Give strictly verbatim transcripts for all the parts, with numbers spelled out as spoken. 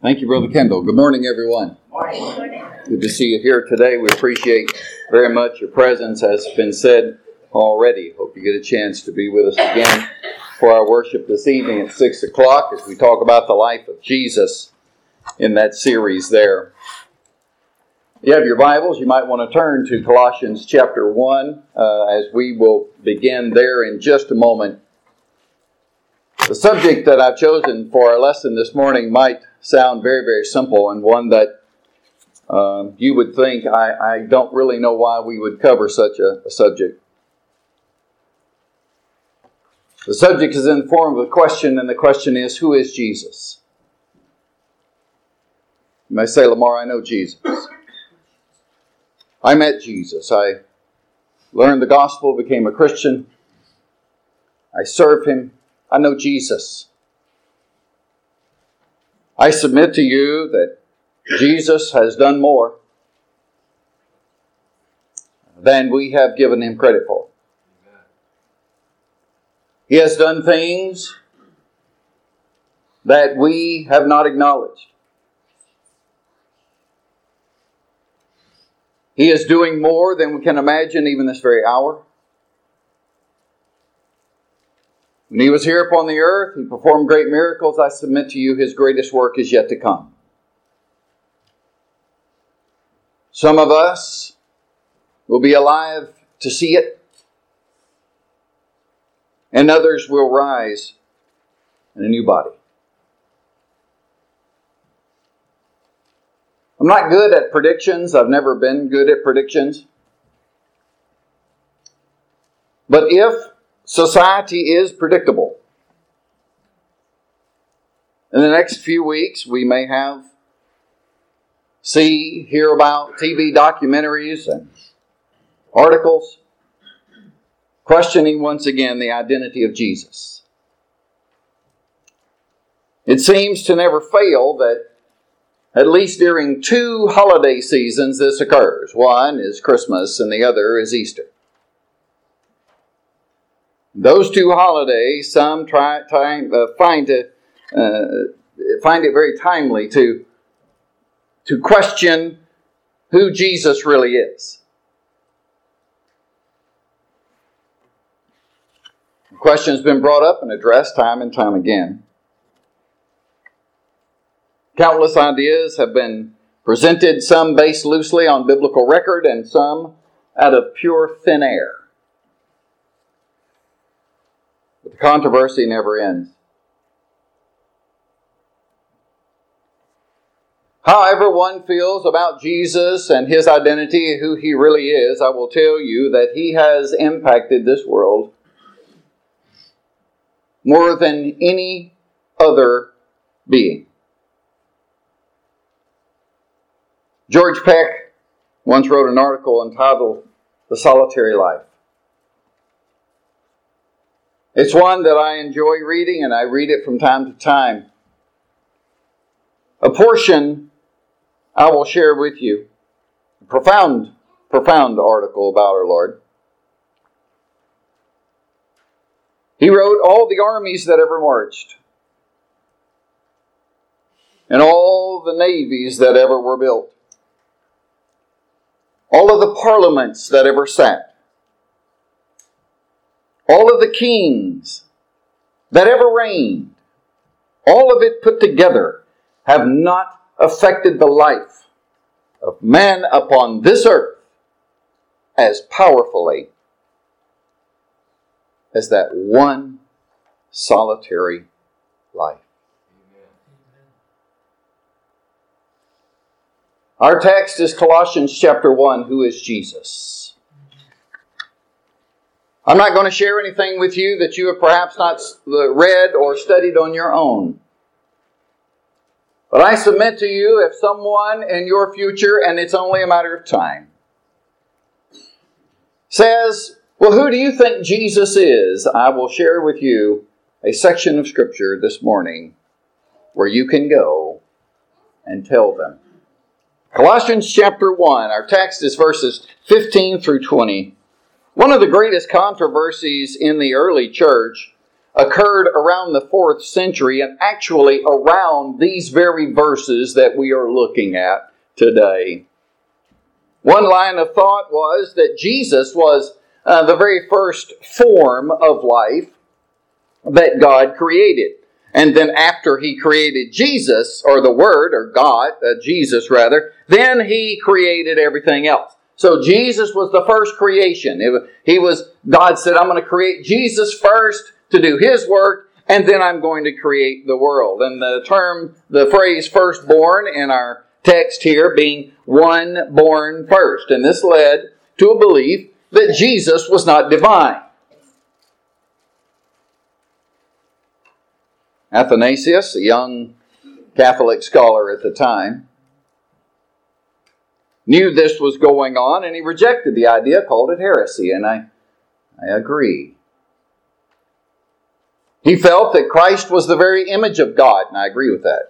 Thank you, Brother Kendall. Good morning, everyone. Morning. Good to see you here today. We appreciate very much your presence, as has been said already. Hope you get a chance to be with us again for our worship this evening at six o'clock as we talk about the life of Jesus in that series there. If you have your Bibles, you might want to turn to Colossians chapter one uh, as we will begin there in just a moment. The subject that I've chosen for our lesson this morning might sound very, very simple, and one that um, you would think, I, I don't really know why we would cover such a, a subject. The subject is in the form of a question, and the question is, who is Jesus? You may say, Lamar, I know Jesus. I met Jesus. I learned the gospel, became a Christian. I serve Him. I know Jesus. I submit to you that Jesus has done more than we have given Him credit for. He has done things that we have not acknowledged. He is doing more than we can imagine even this very hour. When He was here upon the earth, He performed great miracles. I submit to you, His greatest work is yet to come. Some of us will be alive to see it, and others will rise in a new body. I'm not good at predictions. I've never been good at predictions. But if society is predictable, in the next few weeks we may have, see, hear about T V documentaries and articles questioning once again the identity of Jesus. It seems to never fail that at least during two holiday seasons this occurs. One is Christmas and the other is Easter. Those two holidays, some try, time, uh, find, to, uh, find it very timely to, to question who Jesus really is. The question has been brought up and addressed time and time again. Countless ideas have been presented, some based loosely on biblical record and some out of pure thin air. But the controversy never ends. However one feels about Jesus and His identity, who He really is, I will tell you that He has impacted this world more than any other being. George Peck once wrote an article entitled The Solitary Life. It's one that I enjoy reading, and I read it from time to time. A portion I will share with you. A profound, profound article about our Lord. He wrote, all the armies that ever marched, and all the navies that ever were built, all of the parliaments that ever sat, all of the kings that ever reigned, all of it put together, have not affected the life of man upon this earth as powerfully as that one solitary life. Our text is Colossians chapter one, who is Jesus? I'm not going to share anything with you that you have perhaps not read or studied on your own. But I submit to you, if someone in your future, and it's only a matter of time, says, well, who do you think Jesus is? I will share with you a section of Scripture this morning where you can go and tell them. Colossians chapter one, our text is verses fifteen through twenty. One of the greatest controversies in the early church occurred around the fourth century and actually around these very verses that we are looking at today. One line of thought was that Jesus was uh, the very first form of life that God created. And then after He created Jesus, or the Word, or God, uh, Jesus rather, then He created everything else. So Jesus was the first creation. It, he was, God said, I'm going to create Jesus first to do His work, and then I'm going to create the world. And the term, the phrase firstborn in our text here being one born first. And this led to a belief that Jesus was not divine. Athanasius, a young Catholic scholar at the time, knew this was going on, and he rejected the idea, called it heresy, and I, I agree. He felt that Christ was the very image of God, and I agree with that.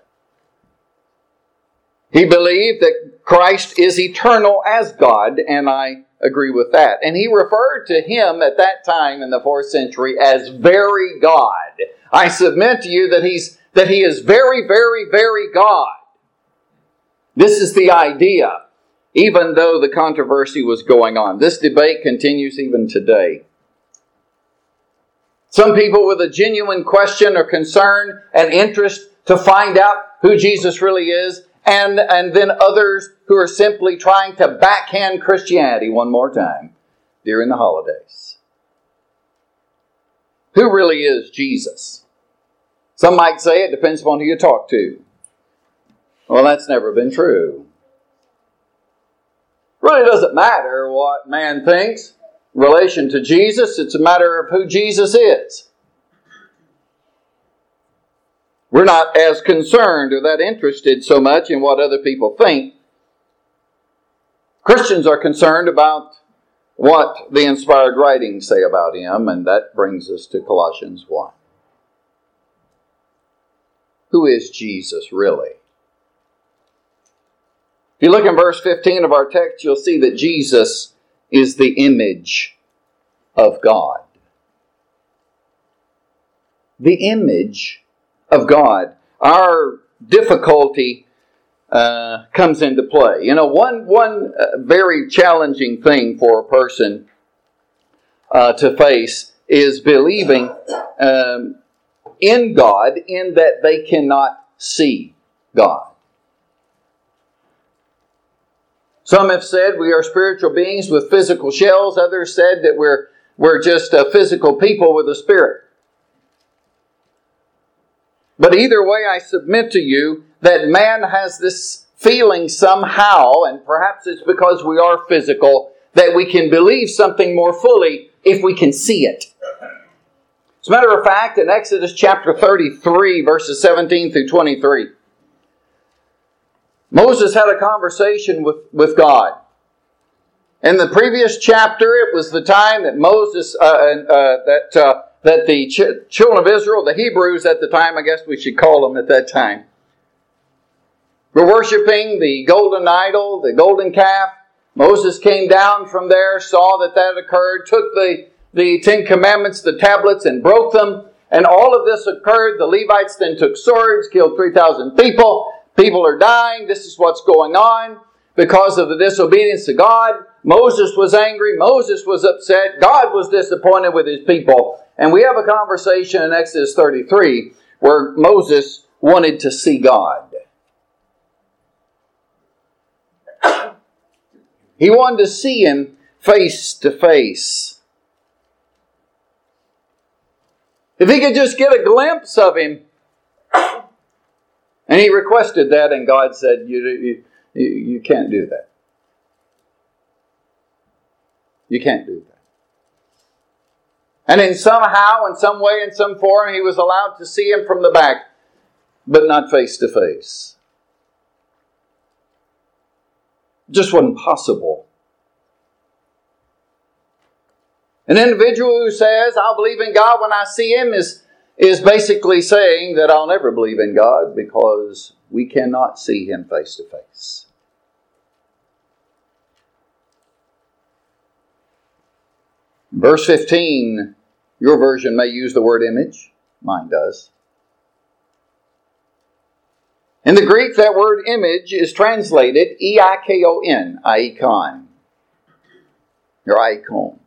He believed that Christ is eternal as God, and I agree with that. And he referred to Him at that time in the fourth century as very God. I submit to you that He's that He is very, very, very God. This is the idea, even though the controversy was going on. This debate continues even today. Some people with a genuine question or concern and interest to find out who Jesus really is, and, and then others who are simply trying to backhand Christianity one more time during the holidays. Who really is Jesus? Some might say it depends upon who you talk to. Well, that's never been true. It really doesn't matter what man thinks in relation to Jesus. It's a matter of who Jesus is. We're not as concerned or that interested so much in what other people think. Christians are concerned about what the inspired writings say about Him, and that brings us to Colossians one. Who is Jesus really? If you look in verse fifteen of our text, you'll see that Jesus is the image of God. The image of God. Our difficulty uh, comes into play. You know, one, one uh, very challenging thing for a person uh, to face is believing um, in God, in that they cannot see God. Some have said we are spiritual beings with physical shells. Others said that we're, we're just a physical people with a spirit. But either way, I submit to you that man has this feeling somehow, and perhaps it's because we are physical, that we can believe something more fully if we can see it. As a matter of fact, in Exodus chapter thirty-three, verses seventeen through twenty-three, Moses had a conversation with, with God. In the previous chapter, it was the time that Moses, uh, uh, that uh, that the ch- children of Israel, the Hebrews at the time, I guess we should call them at that time, were worshiping the golden idol, the golden calf. Moses came down from there, saw that that occurred, took the, the Ten Commandments, the tablets, and broke them. And all of this occurred. The Levites then took swords, killed three thousand people. People are dying. This is what's going on because of the disobedience to God. Moses was angry. Moses was upset. God was disappointed with His people. And we have a conversation in Exodus thirty-three where Moses wanted to see God. He wanted to see Him face to face. If he could just get a glimpse of Him. And he requested that, and God said, you, you, you can't do that. You can't do that. And in somehow, in some way, in some form, he was allowed to see Him from the back, but not face to face. Just wasn't possible. An individual who says, I'll believe in God when I see Him, is, is basically saying that I'll never believe in God because we cannot see Him face to face. Verse fifteen, your version may use the word image. Mine does. In the Greek, that word image is translated E I K O N, icon. Your icon.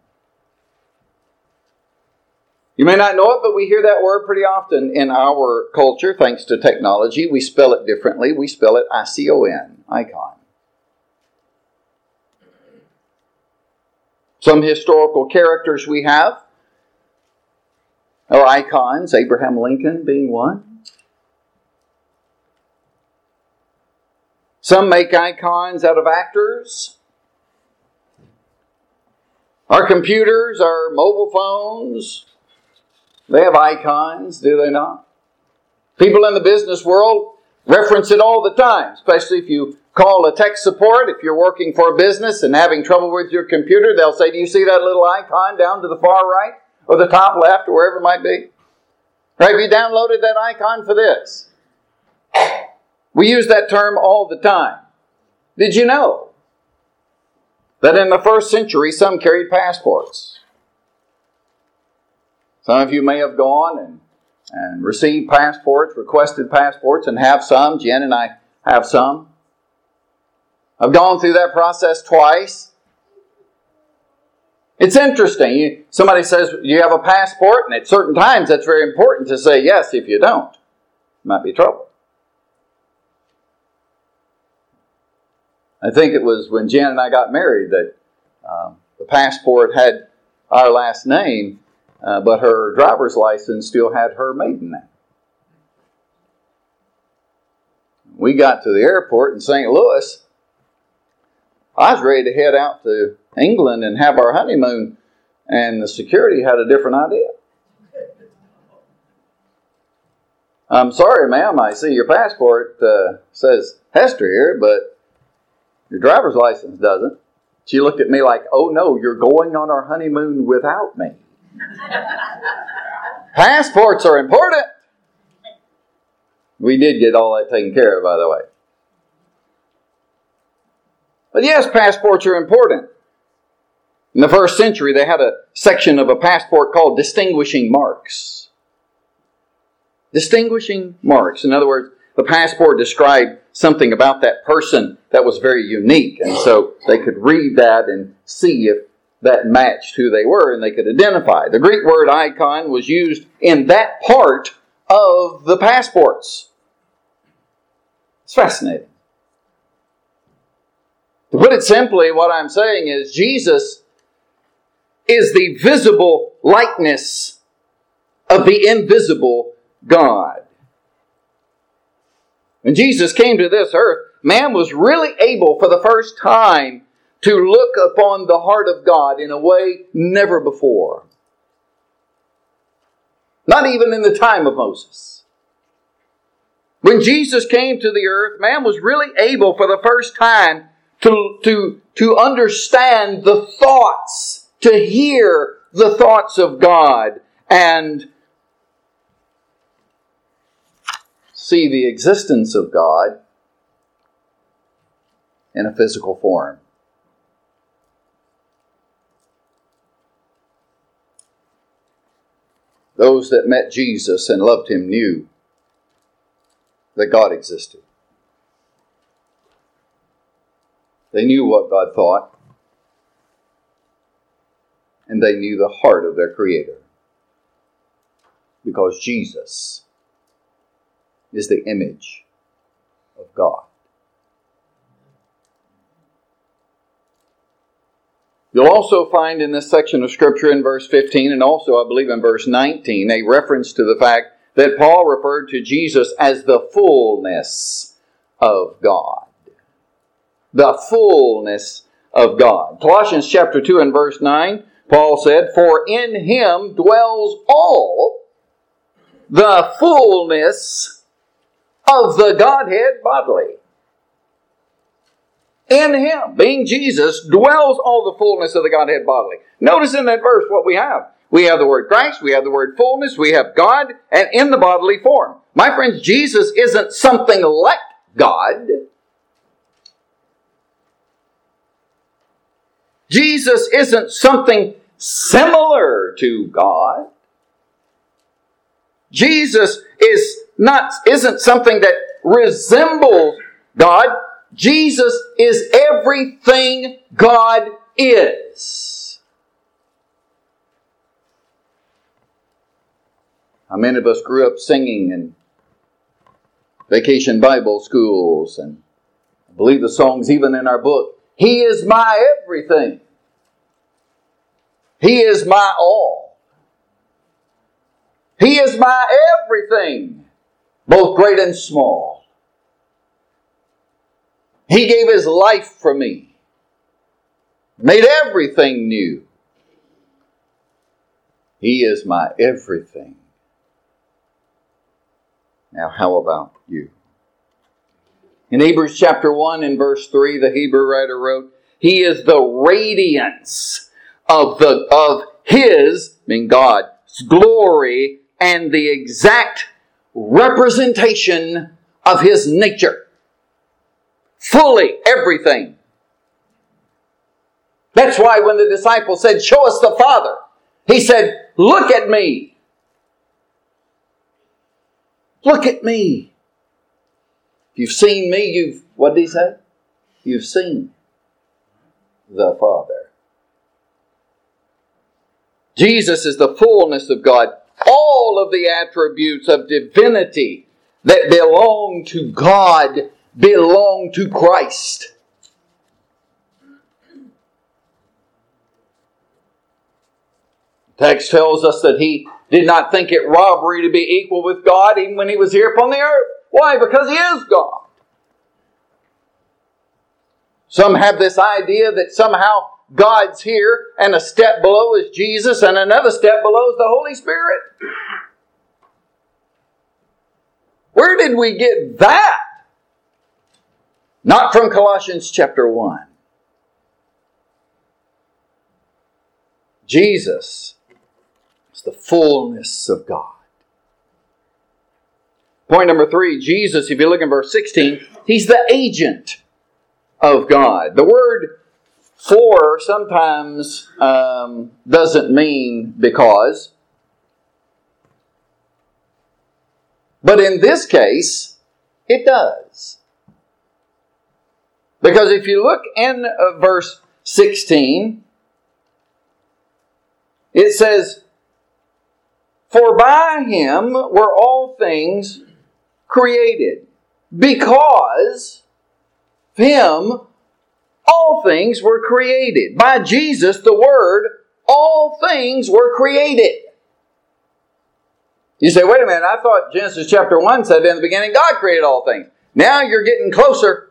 You may not know it, but we hear that word pretty often in our culture, thanks to technology. We spell it differently. We spell it I C O N, icon. Some historical characters we have are icons, Abraham Lincoln being one. Some make icons out of actors. Our computers, our mobile phones, they have icons, do they not? People in the business world reference it all the time, especially if you call a tech support. If you're working for a business and having trouble with your computer, they'll say, do you see that little icon down to the far right or the top left or wherever it might be? Or have you downloaded that icon for this? We use that term all the time. Did you know that in the first century, some carried passports? Some of you may have gone and, and received passports, requested passports, and have some. Jen and I have some. I've gone through that process twice. It's interesting. You, somebody says, you have a passport? And at certain times, that's very important to say yes. If you don't, it might be trouble. I think it was when Jen and I got married that um, the passport had our last name, uh, but her driver's license still had her maiden name. We got to the airport in Saint Louis. I was ready to head out to England and have our honeymoon, and the security had a different idea. I'm sorry, ma'am, I see your passport uh, says Hester here, but your driver's license doesn't. She looked at me like, oh no, you're going on our honeymoon without me. Passports are important. We did get all that taken care of, by the way. But yes, passports are important. In the first century, they had a section of a passport called distinguishing marks. Distinguishing marks. In other words, the passport described something about that person that was very unique. And so they could read that and see if that matched who they were and they could identify. The Greek word icon was used in that part of the passports. It's fascinating. To put it simply, what I'm saying is Jesus is the visible likeness of the invisible God. When Jesus came to this earth, man was really able for the first time to look upon the heart of God in a way never before. Not even in the time of Moses. When Jesus came to the earth, man was really able for the first time to, to, to understand the thoughts, to hear the thoughts of God, and see the existence of God in a physical form. Those that met Jesus and loved Him knew that God existed. They knew what God thought, and they knew the heart of their Creator. Because Jesus is the image of God. You'll also find in this section of Scripture in verse fifteen, and also I believe in verse nineteen, a reference to the fact that Paul referred to Jesus as the fullness of God. The fullness of God. Colossians chapter two and verse nine, Paul said, for in Him dwells all the fullness of the Godhead bodily. In Him, being Jesus, dwells all the fullness of the Godhead bodily. Notice in that verse what we have. We have the word Christ, we have the word fullness, we have God, and in the bodily form. My friends, Jesus isn't something like God. Jesus isn't something similar to God. Jesus is not, isn't something that resembles God. Jesus is everything God is. How many of us grew up singing in vacation Bible schools, and I believe the song's even in our book. He is my everything. He is my all. He is my everything, both great and small. He gave His life for me, made everything new. He is my everything. Now, how about you? In Hebrews chapter one and verse three, the Hebrew writer wrote, He is the radiance of the of His, I mean God's, glory and the exact representation of His nature. Fully everything. That's why when the disciples said, Show us the Father, He said, Look at me. Look at me. If you've seen me, you've, what did He say? You've seen the Father. Jesus is the fullness of God. All of the attributes of divinity that belong to God belong to Christ. The text tells us that He did not think it robbery to be equal with God even when He was here upon the earth. Why? Because He is God. Some have this idea that somehow God's here and a step below is Jesus and another step below is the Holy Spirit. Where did we get that? Not from Colossians chapter one. Jesus is the fullness of God. Point number three, Jesus, if you look in verse sixteen, He's the agent of God. The word for sometimes um, doesn't mean because. But in this case, it does. Because if you look in uh, verse sixteen, it says, For by Him were all things created. Because of Him, all things were created. By Jesus, the Word, all things were created. You say, wait a minute, I thought Genesis chapter one said in the beginning God created all things. Now you're getting closer.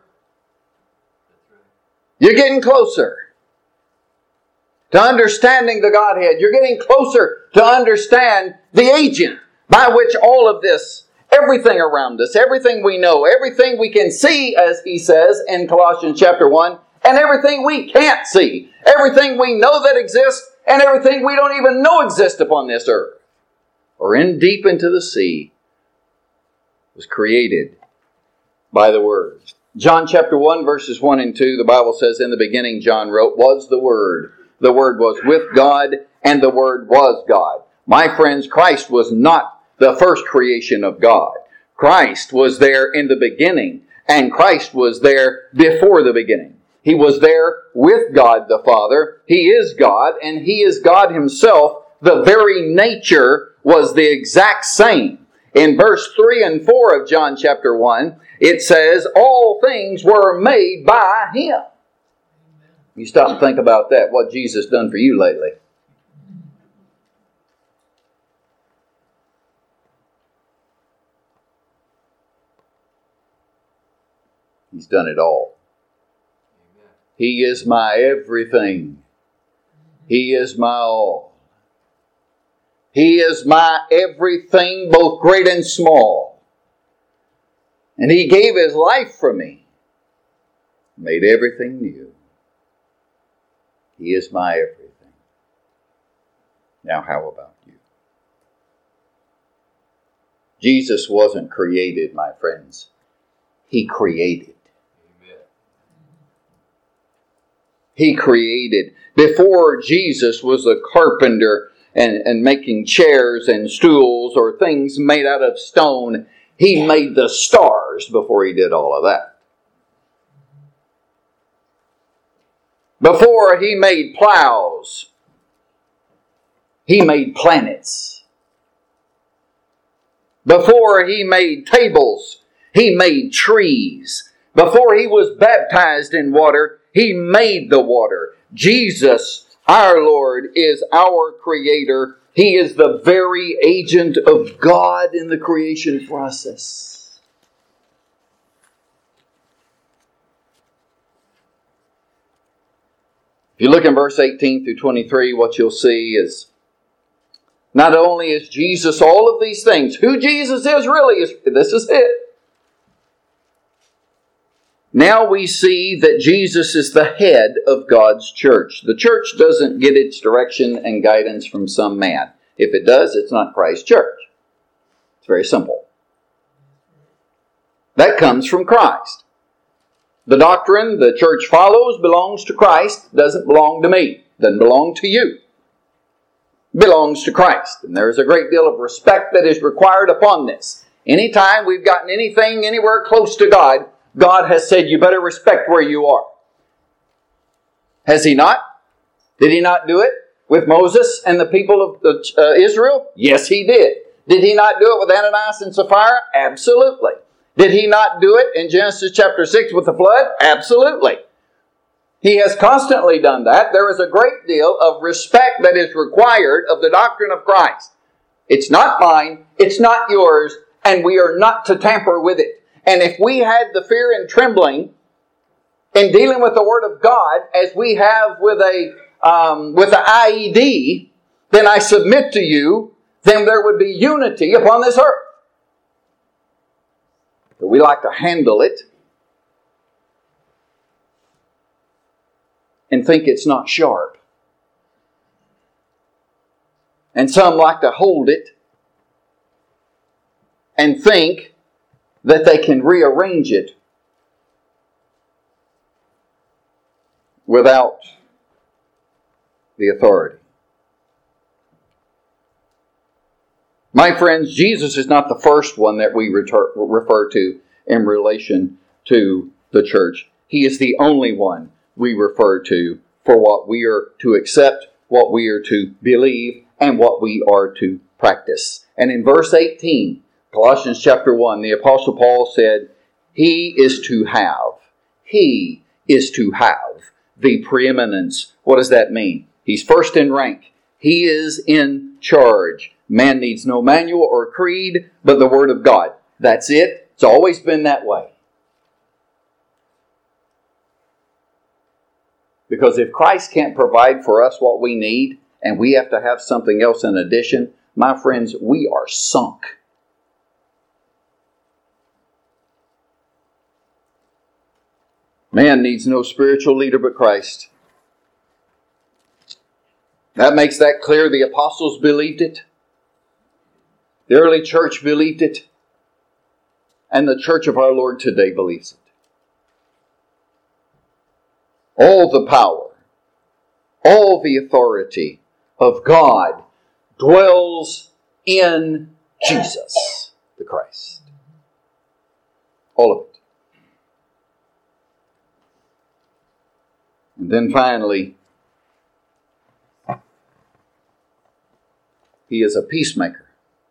You're getting closer to understanding the Godhead. You're getting closer to understand the agent by which all of this, everything around us, everything we know, everything we can see, as he says in Colossians chapter one, and everything we can't see, everything we know that exists, and everything we don't even know exists upon this earth, or in deep into the sea, was created by the Word. John chapter one, verses one and two, the Bible says, In the beginning, John wrote, was the Word. The Word was with God, and the Word was God. My friends, Christ was not the first creation of God. Christ was there in the beginning, and Christ was there before the beginning. He was there with God the Father. He is God, and He is God Himself. The very nature was the exact same. In verse three and four of John chapter one, it says, all things were made by Him. You stop and think about that, what Jesus done for you lately. He's done it all. He is my everything. He is my all. He is my everything, both great and small. And He gave His life for me. Made everything new. He is my everything. Now, how about you? Jesus wasn't created, my friends. He created. Amen. He created. Before Jesus was a carpenter and, and making chairs and stools or things made out of stone. He made the stars before he did all of that. Before he made plows, he made planets. Before he made tables, he made trees. Before he was baptized in water, he made the water. Jesus, our Lord, is our Creator. He is the very agent of God in the creation process. If you look in verse eighteen through twenty-three, what you'll see is not only is Jesus all of these things, who Jesus is really, is this is it. Now we see that Jesus is the head of God's church. The church doesn't get its direction and guidance from some man. If it does, it's not Christ's church. It's very simple. That comes from Christ. The doctrine the church follows belongs to Christ, doesn't belong to me, doesn't belong to you. It belongs to Christ. And there is a great deal of respect that is required upon this. Anytime we've gotten anything anywhere close to God, God has said, you better respect where you are. Has He not? Did He not do it with Moses and the people of the, uh, Israel? Yes, He did. Did He not do it with Ananias and Sapphira? Absolutely. Did He not do it in Genesis chapter six with the flood? Absolutely. He has constantly done that. There is a great deal of respect that is required of the doctrine of Christ. It's not mine, it's not yours, and we are not to tamper with it. And if we had the fear and trembling in dealing with the Word of God as we have with a um, with an I E D, then I submit to you, then there would be unity upon this earth. But we like to handle it and think it's not sharp. And some like to hold it and think that they can rearrange it without the authority. My friends, Jesus is not the first one that we refer, refer to in relation to the church. He is the only one we refer to for what we are to accept, what we are to believe, and what we are to practice. And in verse eighteen, Colossians chapter one, the Apostle Paul said, He is to have, He is to have the preeminence. What does that mean? He's first in rank. He is in charge. Man needs no manual or creed, but the Word of God. That's it. It's always been that way. Because if Christ can't provide for us what we need, and we have to have something else in addition, my friends, we are sunk. Man needs no spiritual leader but Christ. That makes that clear. The apostles believed it. The early church believed it. And the church of our Lord today believes it. All the power, all the authority of God dwells in Jesus, the Christ. All of it. And then finally, He is a peacemaker.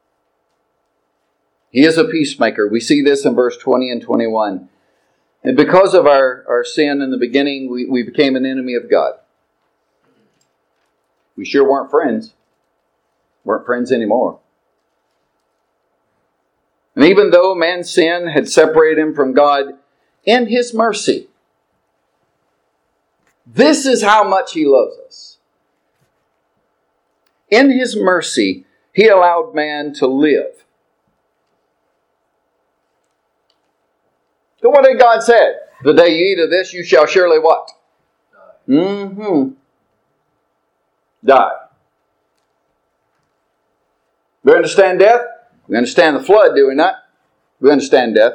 He is a peacemaker. We see this in verse twenty and twenty-one. And because of our, our sin in the beginning, we, we became an enemy of God. We sure weren't friends. Weren't friends anymore. And even though man's sin had separated him from God, in His mercy, this is how much He loves us. In His mercy, He allowed man to live. So what did God say? The day you eat of this, you shall surely what? Die. Mm-hmm. Die. We understand death? We understand the flood, do we not? We understand death.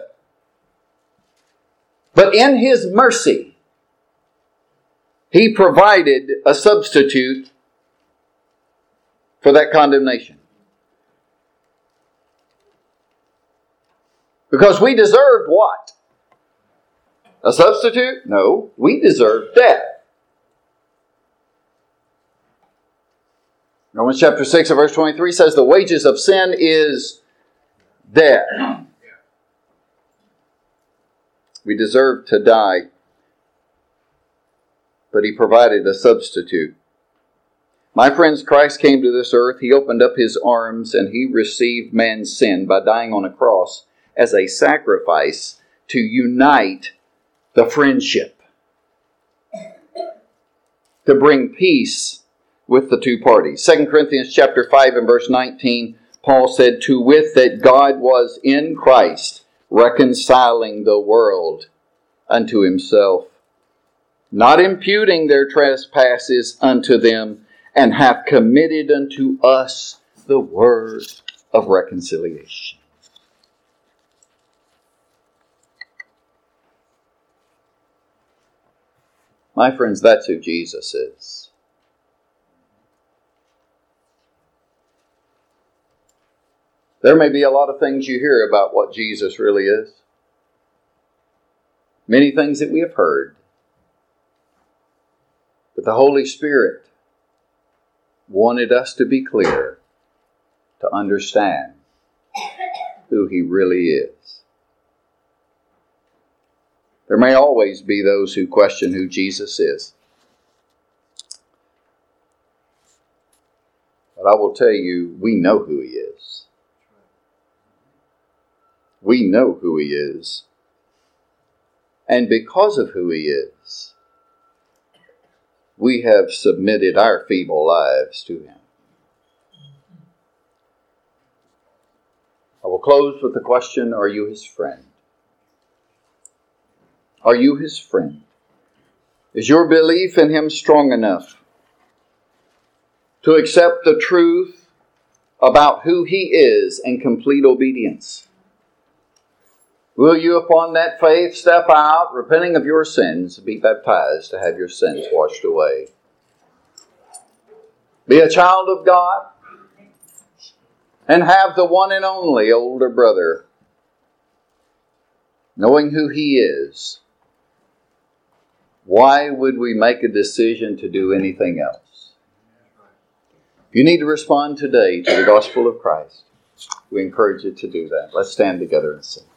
But in His mercy, He provided a substitute for that condemnation? Because we deserved what? A substitute? No, we deserved death. Romans chapter six and verse twenty-three says the wages of sin is death. We deserve to die, but He provided a substitute. My friends, Christ came to this earth. He opened up His arms and He received man's sin by dying on a cross as a sacrifice to unite the friendship, to bring peace with the two parties. Second Corinthians chapter five and verse nineteen, Paul said, to wit that God was in Christ, reconciling the world unto Himself, not imputing their trespasses unto them, and hath committed unto us the word of reconciliation. My friends, that's who Jesus is. There may be a lot of things you hear about what Jesus really is. Many things that we have heard. But the Holy Spirit wanted us to be clear, to understand who He really is. There may always be those who question who Jesus is. But I will tell you, we know who He is. We know who He is. And because of who He is, we have submitted our feeble lives to Him. I will close with the question, are you His friend? Are you His friend? Is your belief in Him strong enough to accept the truth about who He is in complete obedience? Will you, upon that faith, step out, repenting of your sins, be baptized to have your sins washed away? Be a child of God and have the one and only older brother, knowing who He is. Why would we make a decision to do anything else? If you need to respond today to the gospel of Christ, we encourage you to do that. Let's stand together and sing.